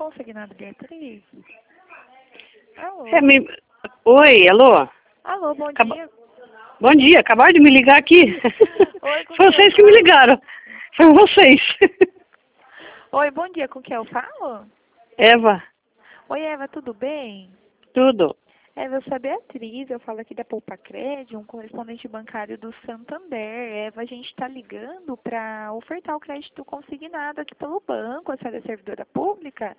consignado, Beatriz? Alô? Oi, alô? Alô, bom dia. Bom dia, acabaram de me ligar aqui. Oi, com Foi quem vocês eu que me falo? ligaram. Foi vocês. Oi, bom dia, com quem eu falo? Eva, Oi, Eva, tudo bem? tudo. Eva, eu sou a Beatriz, eu falo aqui da Poupa Crédito, um correspondente bancário do Santander. Eva, a gente está ligando para ofertar o crédito consignado aqui pelo banco. A senhora é servidora pública?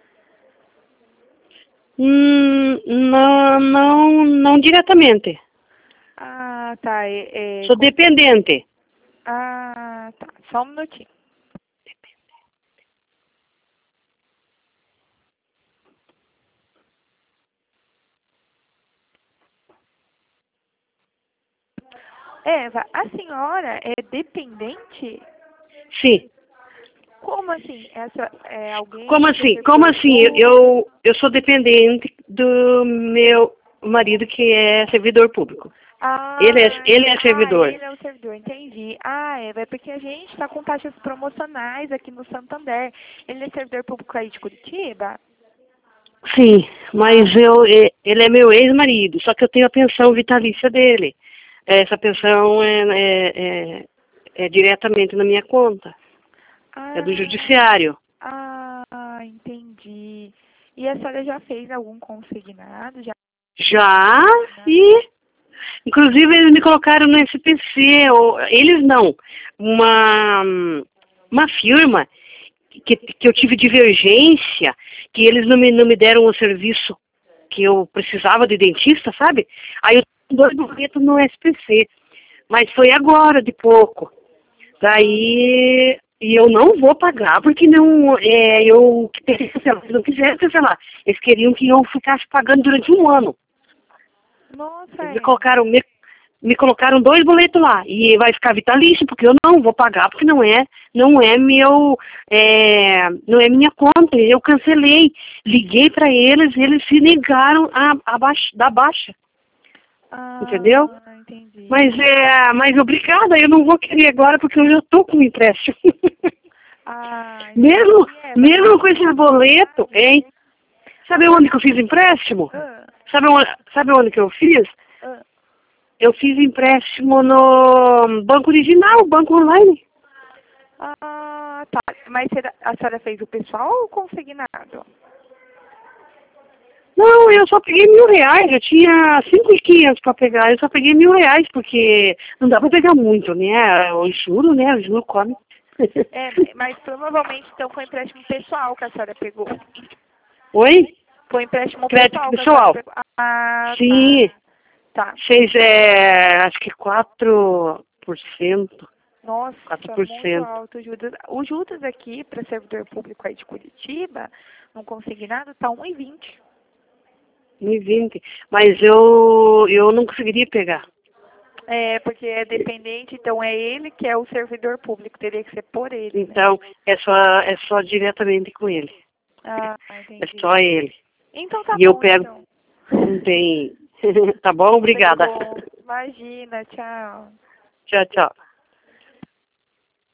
Não diretamente. Ah, tá. Sou dependente. Ah, tá. Só um minutinho. Eva, a senhora é dependente? Sim. Como assim? Essa é alguém Como que é assim? Como servidor assim? público? Eu sou dependente do meu marido que é servidor público. Ele é servidor. Ele é o servidor, entendi. Ah, Eva, é porque a gente está com taxas promocionais aqui no Santander. Ele é servidor público aí de Curitiba? Sim, mas ele é meu ex-marido, só que eu tenho a pensão vitalícia dele. Essa pensão é diretamente na minha conta. É do Ah, judiciário. entendi. E a senhora já fez algum consignado? Já? Já, e inclusive eles me colocaram no SPC, ou, eles não, uma firma que eu tive divergência, que eles não me deram o serviço que eu precisava de dentista, sabe? Aí eu dou boleto no SPC, mas foi agora, de pouco. Daí, e eu não vou pagar, porque não, eu queria cancelar, eles não quiseram cancelar, eles queriam que eu ficasse pagando durante um ano. Nossa, Eles Eva. me colocaram 2 boletos lá, e vai ficar vitalício, porque eu não vou pagar, porque não é minha conta, eu cancelei, liguei para eles se negaram dar baixa, entendeu? Entendi. Mas obrigada, eu não vou querer agora, porque eu já tô com empréstimo. Entendi, Eva. Mesmo com esse boleto, hein? Sabe onde que eu fiz empréstimo? Ah, Sabe onde que eu fiz? ah. Eu fiz empréstimo no banco original, banco online. Tá. Mas a senhora fez o pessoal ou o consignado? Não, eu só peguei R$ 1.000. Eu tinha 5.500 para pegar. Eu só peguei R$ 1.000 porque não dá para pegar muito, né? O juro, né? O juro come. Mas provavelmente então foi empréstimo pessoal que a senhora pegou. Oi? Foi empréstimo Crédito pessoal que a senhora pessoal. pegou. Sim. Tá. Fez, acho que 4%. Nossa, muito 4%. alto o juros. O juros aqui para servidor público aí de Curitiba, no consignado, tá 1,20. 1,20. Mas eu não conseguiria pegar. É, porque é dependente, então é ele que é o servidor público, teria que ser por ele, né? Então, é só diretamente com ele. É Entendi. só ele. Então tá E eu bom, pego, então. não tem. Tá bom? Tá Obrigada. bom. Imagina, tchau. Tchau, tchau.